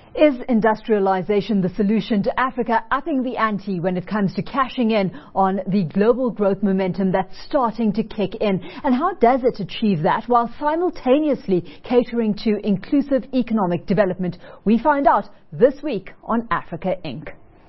Is industrialization the solution to Africa upping the ante when it comes to cashing in on the global growth momentum that's starting to kick in? And how does it achieve that while simultaneously catering to inclusive economic development? We find out this week on Africa Inc.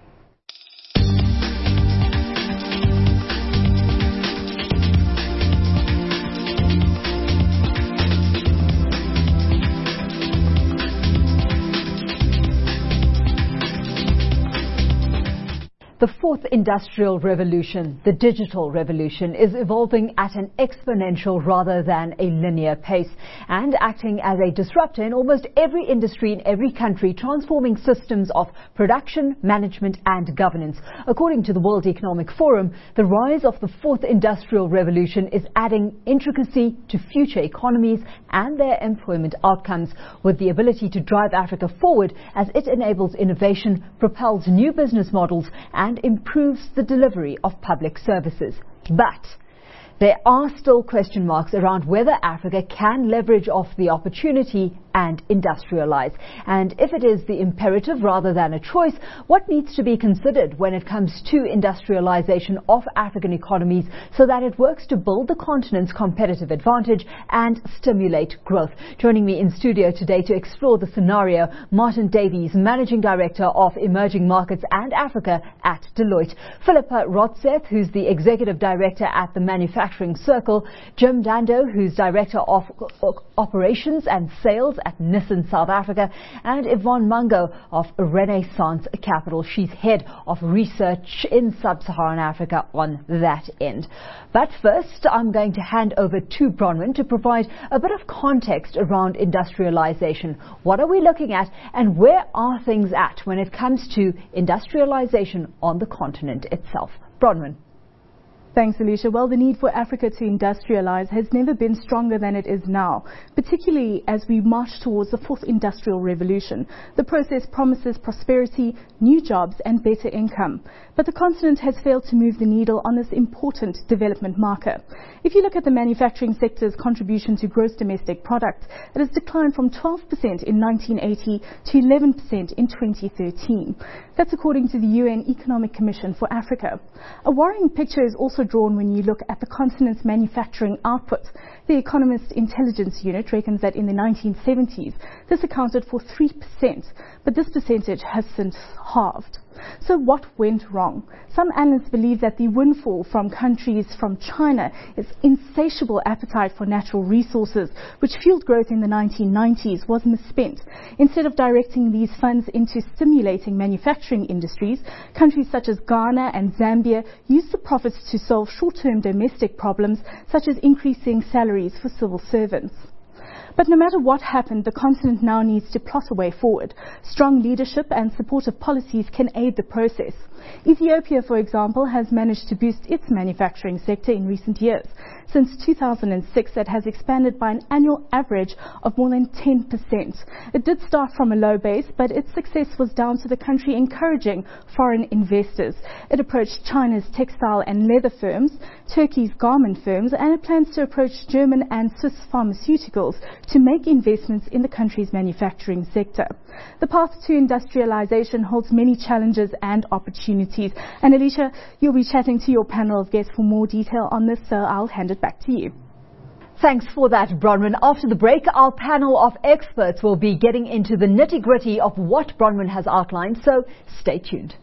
The fourth industrial revolution, the digital revolution, is evolving at an exponential rather than a linear pace and acting as a disruptor in almost every industry in every country, transforming systems of production, management and governance. According to the World Economic Forum, the rise of the fourth industrial revolution is adding intricacy to future economies and their employment outcomes, with the ability to drive Africa forward as it enables innovation, propels new business models and improves the delivery of public services. But there are still question marks around whether Africa can leverage off the opportunity and industrialize. And if it is the imperative rather than a choice, what needs to be considered when it comes to industrialization of African economies so that it works to build the continent's competitive advantage and stimulate growth? Joining me in studio today to explore the scenario, Martin Davies, Managing Director of Emerging Markets and Africa at Deloitte, Philippa Rotseth, who's the Executive Director at the Manufacturing Circle, Jim Dando, who's Director of Operations and Sales at Nissan South Africa, and Yvonne Mungo of Renaissance Capital. She's Head of Research in Sub-Saharan Africa on that end. But first, I'm going to hand over to Bronwyn to provide a bit of context around industrialization. What are we looking at and where are things at when it comes to industrialization on the continent itself? Bronwyn. Thanks, Alicia. Well, the need for Africa to industrialize has never been stronger than it is now, particularly as we march towards the fourth industrial revolution. The process promises prosperity, new jobs and better income. But the continent has failed to move the needle on this important development marker. If you look at the manufacturing sector's contribution to gross domestic product, it has declined from 12% in 1980 to 11% in 2013. That's according to the UN Economic Commission for Africa. A worrying picture is also drawn when you look at the continent's manufacturing output. The Economist Intelligence Unit reckons that in the 1970s, this accounted for 3%, but this percentage has since halved. So what went wrong? Some analysts believe that the windfall from countries from China, its insatiable appetite for natural resources, which fueled growth in the 1990s, was misspent. Instead of directing these funds into stimulating manufacturing industries, countries such as Ghana and Zambia used the profits to solve short-term domestic problems, such as increasing salaries for civil servants. But no matter what happened, the continent now needs to plot a way forward. Strong leadership and supportive policies can aid the process. Ethiopia, for example, has managed to boost its manufacturing sector in recent years. Since 2006, it has expanded by an annual average of more than 10%. It did start from a low base, but its success was down to the country encouraging foreign investors. It approached China's textile and leather firms, Turkey's garment firms, and it plans to approach German and Swiss pharmaceuticals to make investments in the country's manufacturing sector. The path to industrialization holds many challenges and opportunities. And Alicia, you'll be chatting to your panel of guests for more detail on this, so I'll hand it back to you. Thanks for that, Bronwyn. After the break, our panel of experts will be getting into the nitty-gritty of what Bronwyn has outlined, so stay tuned.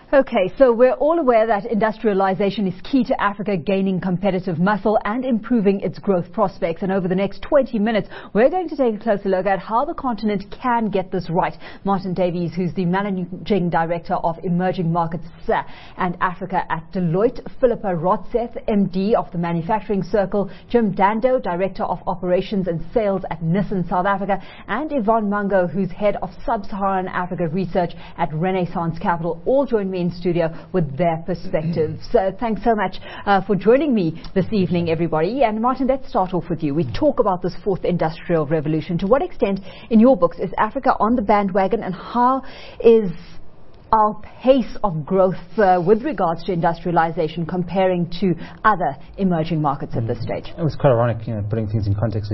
Okay, so we're all aware that industrialization is key to Africa gaining competitive muscle and improving its growth prospects. And over the next 20 minutes, we're going to take a closer look at how the continent can get this right. Martin Davies, who's the Managing Director of Emerging Markets and Africa at Deloitte, Philippa Rotseth, MD of the Manufacturing Circle, Jim Dando, Director of Operations and Sales at Nissan South Africa, and Yvonne Mungo, who's Head of Sub-Saharan Africa Research at Renaissance Capital, all join me in studio with their perspectives. So thanks so much for joining me this evening, everybody. And Martin, let's start off with you. We talk about this fourth industrial revolution. To what extent, in your books, is Africa on the bandwagon, and how is our pace of growth with regards to industrialization comparing to other emerging markets at this stage? It was quite ironic, putting things in context.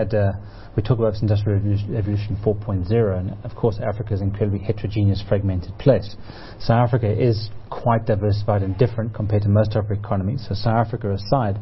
We talk about this Industrial Revolution 4.0, and of course Africa is an incredibly heterogeneous, fragmented place. South Africa is quite diversified and different compared to most other economies. So South Africa aside,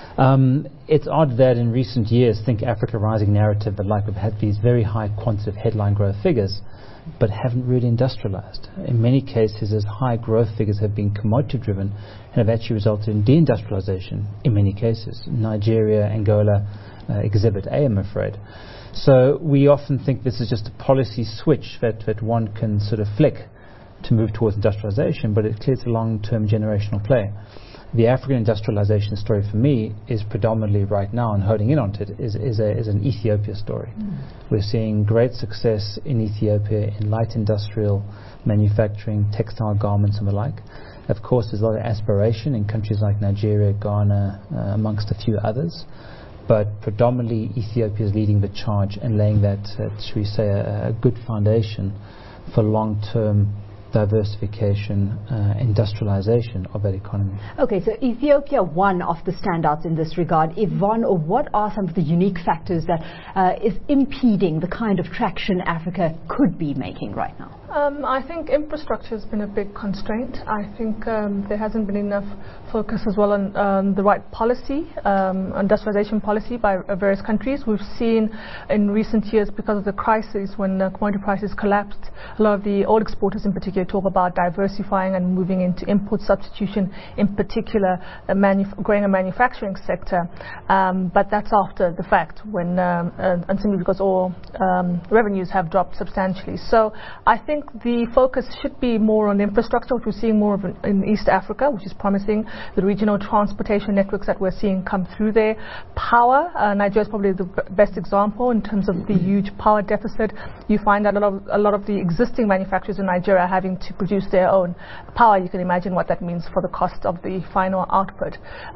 it's odd that in recent years, think Africa Rising narrative, but like we've had these very high quantitative headline growth figures, but haven't really industrialized. In many cases, as high growth figures have been commodity driven and have actually resulted in deindustrialization in many cases. Nigeria, Angola, exhibit A, I'm afraid. So we often think this is just a policy switch that one can sort of flick to move towards industrialization, but it's clearly a long-term generational play. The African industrialization story for me is predominantly right now, and holding in on it, is an Ethiopia story. We're seeing great success in Ethiopia in light industrial manufacturing, textile garments and the like. Of course, there's a lot of aspiration in countries like Nigeria, Ghana, amongst a few others. But predominantly Ethiopia is leading the charge and laying that, should we say, a good foundation for long-term diversification, industrialization of that economy. Okay, so Ethiopia, one of the standouts in this regard. Yvonne, what are some of the unique factors that is impeding the kind of traction Africa could be making right now? I think infrastructure has been a big constraint. I think there hasn't been enough focus as well on the right policy, industrialization policy by various countries. We've seen in recent years, because of the crisis, when commodity prices collapsed, a lot of the oil exporters in particular talk about diversifying and moving into import substitution, in particular growing a manufacturing sector. But that's after the fact, when and simply because all revenues have dropped substantially. So I think the focus should be more on infrastructure, which we're seeing more of in East Africa, which is promising. The regional transportation networks that we're seeing come through there. Power, Nigeria is probably the best example in terms of the huge power deficit. You find that a lot of the existing manufacturers in Nigeria are having to produce their own power. You can imagine what that means for the cost of the final output.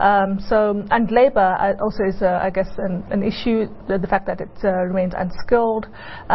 And labor also is, I guess, an issue. The fact that it remains unskilled.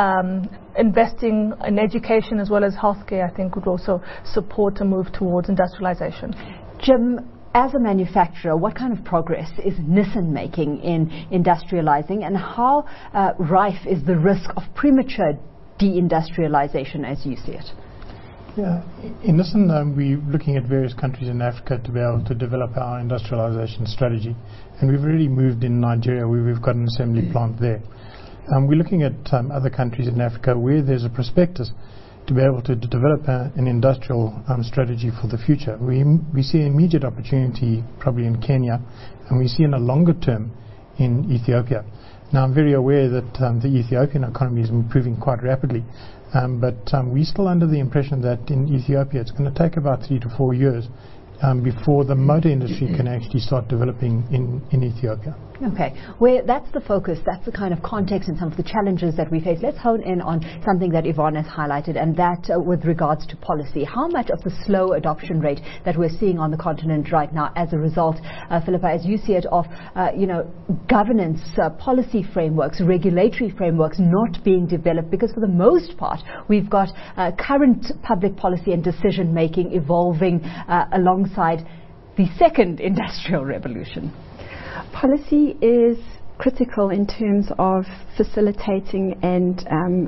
Investing in education as well as healthcare, I think, would also support a move towards industrialization. Jim, as a manufacturer, what kind of progress is Nissan making in industrializing, and how rife is the risk of premature deindustrialization as you see it? Yeah, in Nissan, we're looking at various countries in Africa to be able to develop our industrialization strategy, and we've already moved in Nigeria, where we've got an assembly plant there. We're looking at other countries in Africa where there's a prospectus to be able to develop an industrial strategy for the future. We see immediate opportunity probably in Kenya, and we see in a longer term in Ethiopia. Now, I'm very aware that the Ethiopian economy is improving quite rapidly, but we're still under the impression that in Ethiopia it's going to take about 3 to 4 years before the motor industry can actually start developing in Ethiopia. Okay, well, that's the focus, that's the kind of context and some of the challenges that we face. Let's hone in on something that Yvonne has highlighted, and that with regards to policy. How much of the slow adoption rate that we're seeing on the continent right now as a result, Philippa, as you see it, of governance, policy frameworks, regulatory frameworks not being developed, because for the most part we've got current public policy and decision making evolving alongside the second industrial revolution? Policy is critical in terms of facilitating and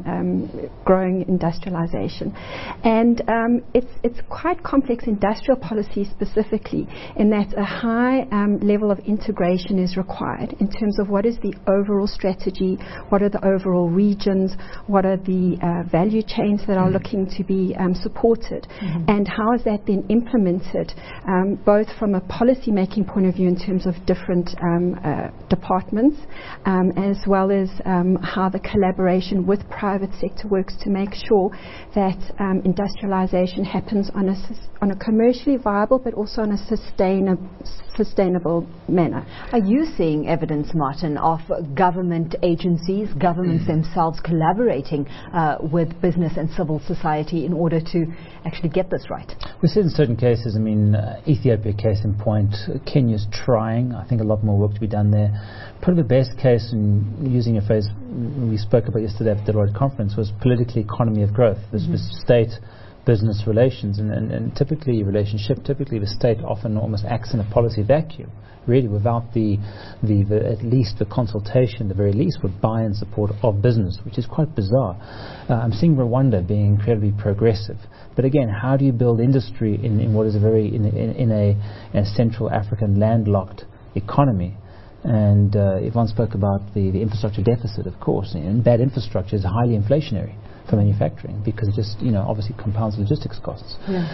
growing industrialization. And it's quite complex industrial policy specifically, in that a high level of integration is required in terms of what is the overall strategy, what are the overall regions, what are the value chains that are looking to be supported, and how is that then implemented, both from a policy making point of view in terms of different departments, as well as how the collaboration with private sector works to make sure that industrialization happens on a commercially viable but also on a sustainable manner. Are you seeing evidence, Martin, of government agencies, governments themselves collaborating with business and civil society in order to actually get this right? We see in certain cases, I mean, Ethiopia case in point, Kenya's trying. I think a lot more work to be done there. Probably the best case, and using a phrase we spoke about yesterday at the Deloitte conference, was political economy of growth. This was state-business relations, and typically the state often almost acts in a policy vacuum, really, without at least the consultation, the very least, with buy-in support of business, which is quite bizarre. I'm seeing Rwanda being incredibly progressive. But again, how do you build industry in what is in a Central African landlocked economy? And Yvonne spoke about the infrastructure deficit, of course, and bad infrastructure is highly inflationary for manufacturing, because it just obviously compounds logistics costs.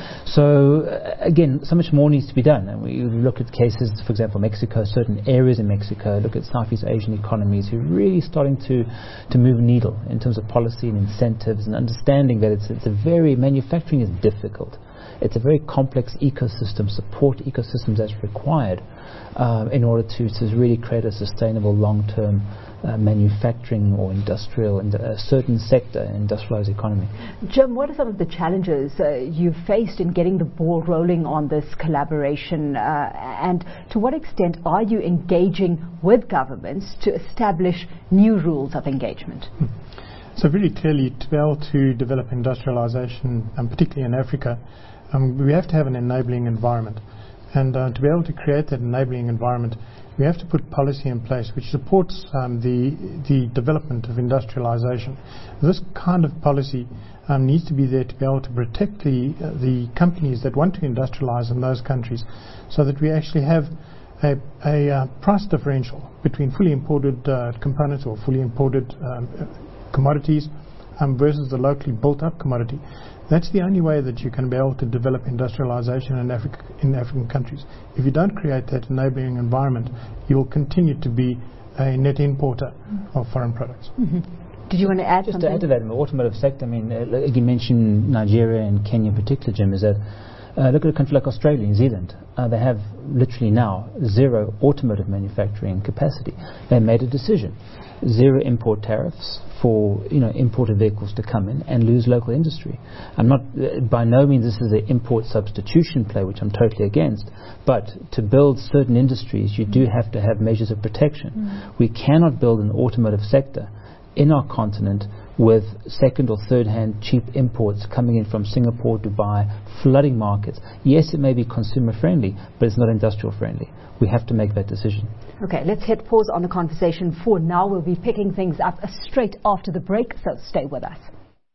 So again, so much more needs to be done. And we look at cases, for example, Mexico, certain areas in Mexico, look at Southeast Asian economies who are really starting to move needle in terms of policy and incentives, and understanding that manufacturing is difficult. It's a very complex ecosystem, support ecosystems that's required in order to really create a sustainable long-term manufacturing or industrial, a certain sector, industrialized economy. Jim, what are some of the challenges you've faced in getting the ball rolling on this collaboration, and to what extent are you engaging with governments to establish new rules of engagement? So very clearly, to be able to develop industrialization, and particularly in Africa, we have to have an enabling environment. And to be able to create that enabling environment, we have to put policy in place which supports the development of industrialization. This kind of policy needs to be there to be able to protect the companies that want to industrialize in those countries, so that we actually have a price differential between fully imported components or fully imported commodities versus the locally built up commodity. That's the only way that you can be able to develop industrialization in African countries. If you don't create that enabling environment, you will continue to be a net importer of foreign products. Did you want to add something? Just to add to that, in the automotive sector, I mean, you mentioned Nigeria and Kenya in particular, Jim, is that look at a country like Australia, New Zealand. They have literally now zero automotive manufacturing capacity. They made a decision. Zero import tariffs for imported vehicles to come in and lose local industry. I'm not by no means this is an import substitution play, which I'm totally against, but to build certain industries you do have to have measures of protection. We cannot build an automotive sector in our continent with second or third hand cheap imports coming in from Singapore, Dubai, flooding markets. Yes, it may be consumer friendly, but it's not industrial friendly. We have to make that decision. Okay, let's hit pause on the conversation for now. We'll be picking things up straight after the break, so stay with us.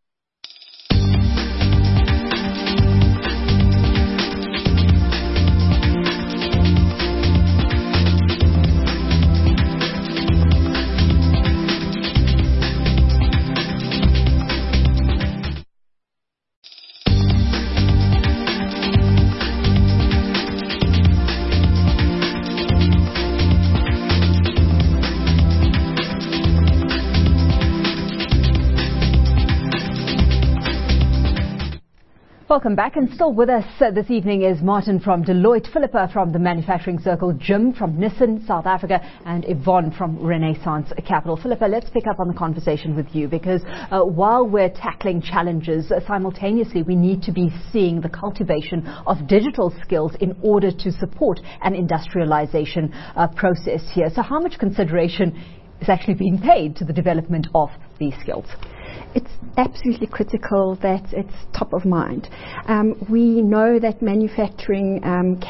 Welcome back, and still with us this evening is Martin from Deloitte, Philippa from the Manufacturing Circle, Jim from Nissan South Africa, and Yvonne from Renaissance Capital. Philippa, let's pick up on the conversation with you, because while we're tackling challenges, simultaneously we need to be seeing the cultivation of digital skills in order to support an industrialization process here. So how much consideration is actually being paid to the development of these skills? it's absolutely critical that it's top of mind. We know that manufacturing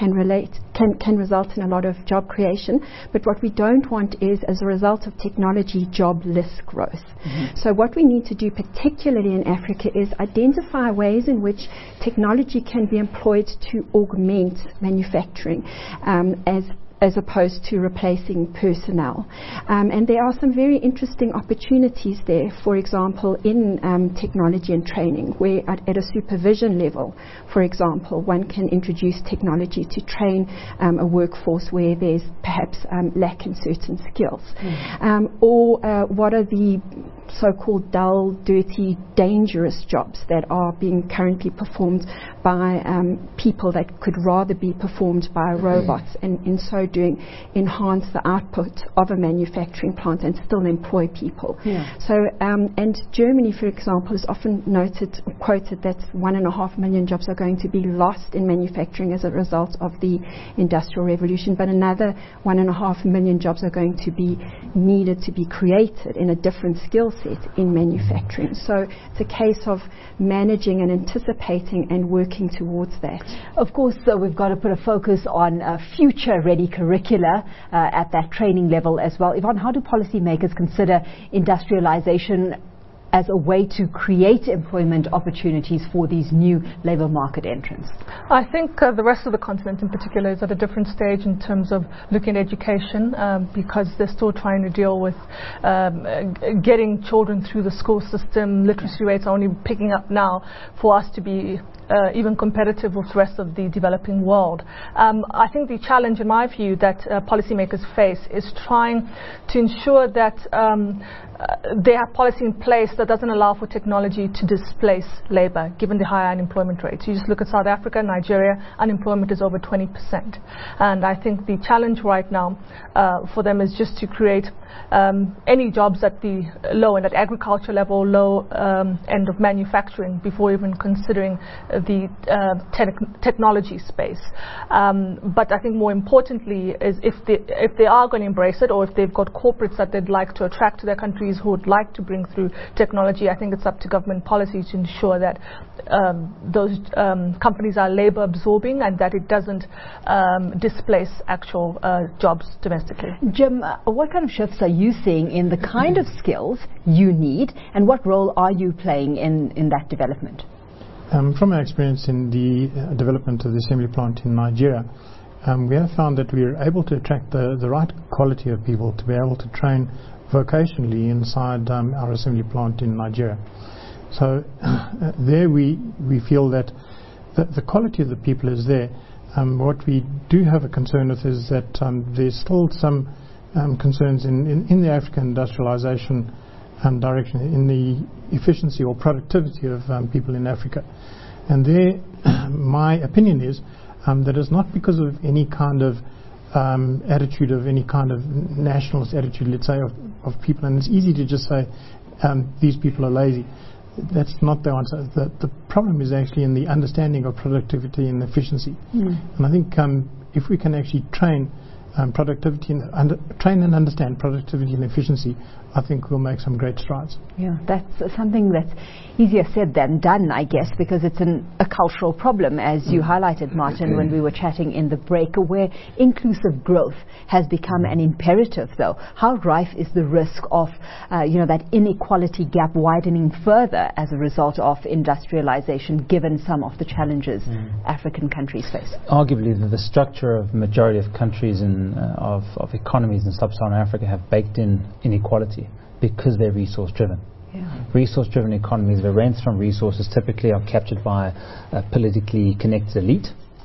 can result in a lot of job creation, but what we don't want is, as a result of technology, jobless growth. So what we need to do, particularly in Africa, is identify ways in which technology can be employed to augment manufacturing as opposed to replacing personnel. And there are some very interesting opportunities there, for example, in technology and training, where at a supervision level, for example, one can introduce technology to train a workforce where there's perhaps lack in certain skills. Or what are the so-called dull, dirty, dangerous jobs that are being currently performed by people that could rather be performed by robots, and in so doing enhance the output of a manufacturing plant and still employ people. So and Germany, for example, is often quoted that 1.5 million jobs are going to be lost in manufacturing as a result of the Industrial Revolution, but another 1.5 million jobs are going to be needed to be created in a different skill set in manufacturing. So it's a case of managing and anticipating and working towards that. Of course, we've got to put a focus on future-ready curricula at that training level as well. Yvonne, how do policymakers consider industrialization as a way to create employment opportunities for these new labour market entrants? I think the rest of the continent in particular is at a different stage in terms of looking at education, because they're still trying to deal with getting children through the school system. Literacy rates are only picking up now for us to be even competitive with the rest of the developing world. I think the challenge, in my view, that policymakers face is trying to ensure that they have policy in place that doesn't allow for technology to displace labour, given the high unemployment rates. You just look at South Africa, Nigeria, unemployment is over 20%. And I think the challenge right now for them is just to create any jobs at the low end, at agriculture level, low end of manufacturing, before even considering the technology space. But I think more importantly is if they are going to embrace it, or if they've got corporates that they'd like to attract to their countries who would like to bring through technology, I think it's up to government policy to ensure that those companies are labour absorbing and that it doesn't displace actual jobs domestically. Jim, what kind of shifts are you seeing in the kind of skills you need, and what role are you playing in that development? From our experience in the development of the assembly plant in Nigeria, we have found that we are able to attract the right quality of people to be able to train vocationally inside our assembly plant in Nigeria. So there we feel that the quality of the people is there. What we do have a concern with is that there's still some concerns in the African industrialization direction, in the efficiency or productivity of people in Africa. And there, my opinion is that it's not because of any kind of attitude, of any kind of nationalist attitude, let's say, of people. And it's easy to just say these people are lazy. That's not the answer. The problem is actually in the understanding of productivity and efficiency. And I think if we can actually train productivity and train and understand productivity and efficiency, I think we'll make some great strides. Yeah, that's something that's easier said than done, I guess, because it's a cultural problem, as you highlighted, Martin, when we were chatting in the break, where inclusive growth has become an imperative, though. How rife is the risk of, that inequality gap widening further as a result of industrialization, given some of the challenges African countries face? Arguably, the structure of majority of countries and of economies in sub-Saharan Africa have baked in inequality because they're resource-driven. Resource-driven economies, the rents from resources typically are captured by a politically connected elite,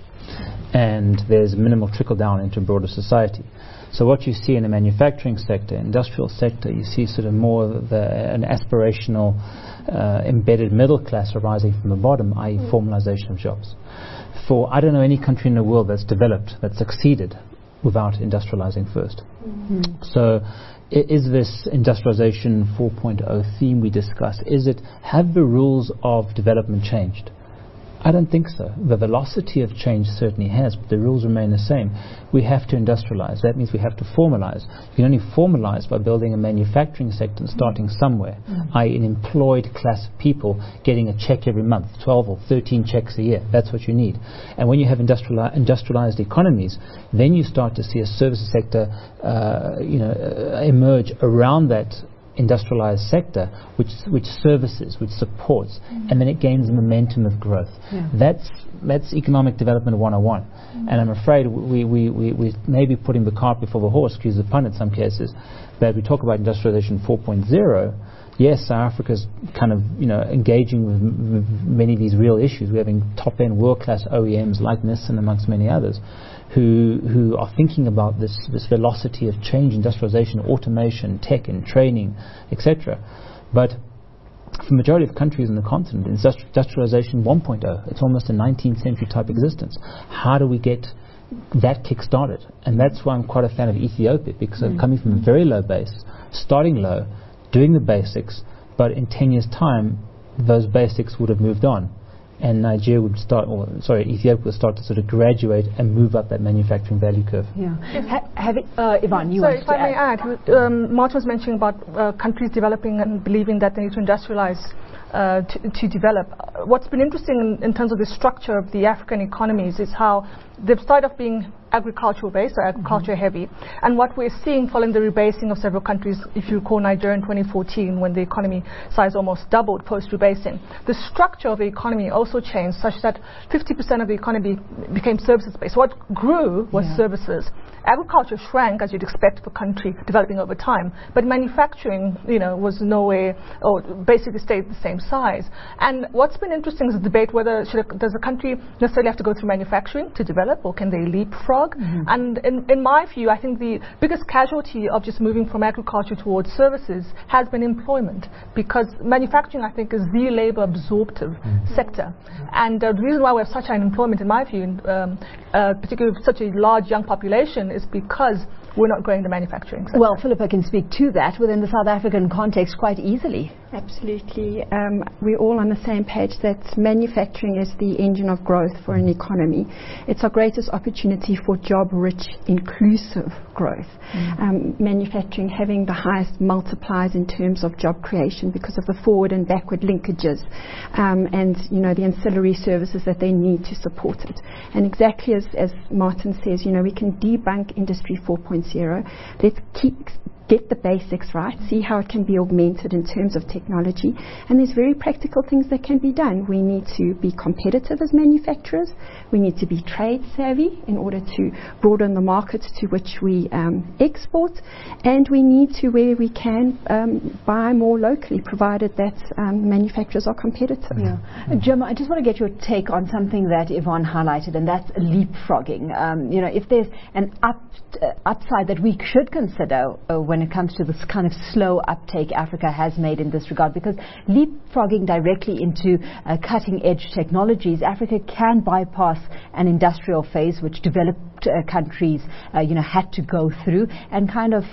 and there's minimal trickle-down into broader society. So what you see in the manufacturing sector, industrial sector, you see sort of more an aspirational embedded middle class arising from the bottom, i.e. formalization of jobs. I don't know any country in the world that's developed, that succeeded without industrializing first. So is this industrialization 4.0 theme we discussed, have the rules of development changed? I don't think so. The velocity of change certainly has, but the rules remain the same. We have to industrialize. That means we have to formalize. You can only formalize by building a manufacturing sector and starting somewhere, i.e. an employed class of people getting a check every month, 12 or 13 checks a year. That's what you need. And when you have industrialized economies, then you start to see a services sector emerge around that industrialized sector, which services, which supports, and then it gains momentum of growth. That's economic development 101. And I'm afraid we may be putting the cart before the horse, excuse the pun in some cases, but we talk about industrialization 4.0. Yes, South Africa's kind of engaging with many of these real issues. We're having top-end world-class OEMs like Nissan amongst many others who are thinking about this velocity of change, industrialization, automation, tech and training, etc. But for the majority of countries in the continent, industrialization 1.0, it's almost a 19th century type existence. How do we get that kick-started? And that's why I'm quite a fan of Ethiopia, because I'm coming from a very low base, starting low, doing the basics, but in 10 years' time, those basics would have moved on. And Ethiopia would start to sort of graduate and move up that manufacturing value curve. Ivan, you want if I may add, Martin was mentioning about countries developing and believing that they need to industrialize to develop. What's been interesting in terms of the structure of the African economies is how they've started off being agricultural based or agriculture heavy, and what we're seeing following the rebasing of several countries, if you recall Nigeria in 2014 when the economy size almost doubled post rebasing, the structure of the economy also changed such that 50% of the economy became services based. What grew was services. Agriculture shrank, as you'd expect for a country developing over time, but manufacturing, was nowhere, or basically stayed the same size. And what's been interesting is the debate whether does a country necessarily have to go through manufacturing to develop, or can they leapfrog? And in my view, I think the biggest casualty of just moving from agriculture towards services has been employment, because manufacturing, I think, is the labor absorptive sector. And the reason why we have such high unemployment, in my view, particularly with such a large young population, is because we're not growing the manufacturing sector. Well, Philippa can speak to that within the South African context quite easily. Absolutely. We're all on the same page that manufacturing is the engine of growth for an economy. It's our greatest opportunity for job-rich, inclusive growth. Manufacturing having the highest multipliers in terms of job creation because of the forward and backward linkages and the ancillary services that they need to support it. And exactly as Martin says, we can debunk Industry 4.0. Let's get the basics right, see how it can be augmented in terms of technology, and there's very practical things that can be done. We need to be competitive as manufacturers, we need to be trade savvy in order to broaden the markets to which we export, and we need to, where we can, buy more locally, provided that manufacturers are competitive. Jim, I just want to get your take on something that Yvonne highlighted, and that's leapfrogging. If there's an upside that we should consider when it comes to this kind of slow uptake Africa has made in this regard, because leapfrogging directly into cutting-edge technologies, Africa can bypass an industrial phase which developed countries had to go through, and kind of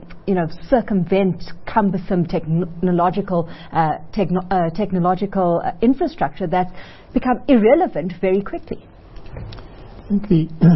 circumvent cumbersome technological infrastructure that's become irrelevant very quickly. I think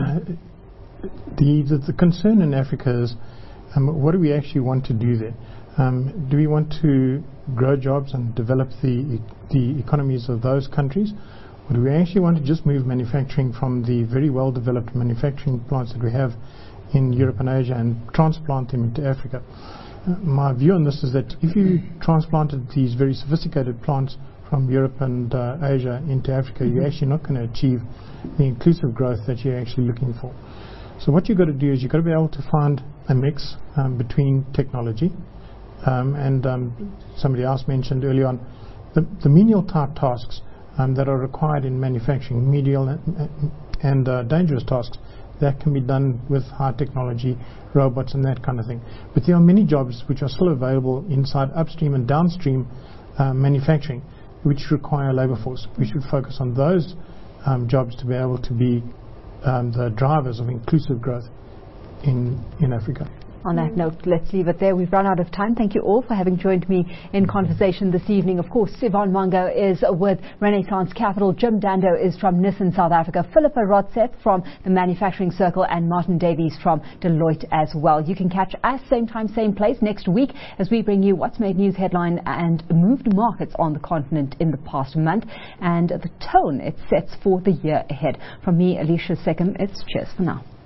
the concern in Africa is what do we actually want to do there? Do we want to grow jobs and develop the economies of those countries? Or do we actually want to just move manufacturing from the very well-developed manufacturing plants that we have in Europe and Asia and transplant them into Africa? My view on this is that if you transplanted these very sophisticated plants from Europe and Asia into Africa, you're actually not going to achieve the inclusive growth that you're actually looking for. So what you've got to do is you've got to be able to find a mix between technology and somebody else mentioned early on the menial type tasks that are required in manufacturing, medial and dangerous tasks that can be done with high technology, robots and that kind of thing. But there are many jobs which are still available inside upstream and downstream manufacturing which require a labour force. We should focus on those jobs to be able to be the drivers of inclusive growth in Africa. On that note, let's leave it there. We've run out of time. Thank you all for having joined me in conversation this evening. Of course, Yvonne Mango is with Renaissance Capital. Jim Dando is from Nissan South Africa. Philippa Rodseth from the Manufacturing Circle, and Martin Davies from Deloitte as well. You can catch us same time, same place next week as we bring you what's made news headline and moved markets on the continent in the past month and the tone it sets for the year ahead. From me, Alicia Seckham, it's cheers for now.